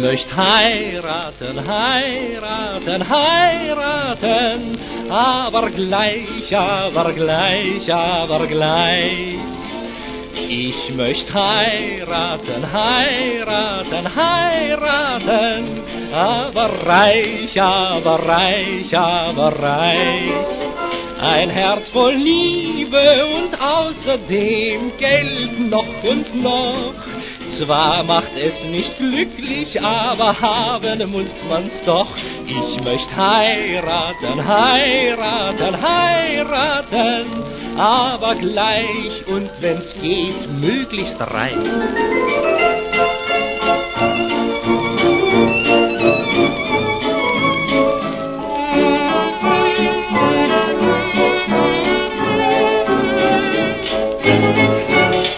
möcht heiraten, heiraten, heiraten, aber gleich, aber gleich, aber gleich. Ich möcht heiraten, heiraten, heiraten, aber reich, aber reich, aber reich. Ein Herz voll Liebe und außerdem Geld noch und noch. Zwar macht es nicht glücklich, aber haben muss man's doch. Ich möcht heiraten, heiraten, heiraten, aber gleich und wenn's geht, möglichst reich.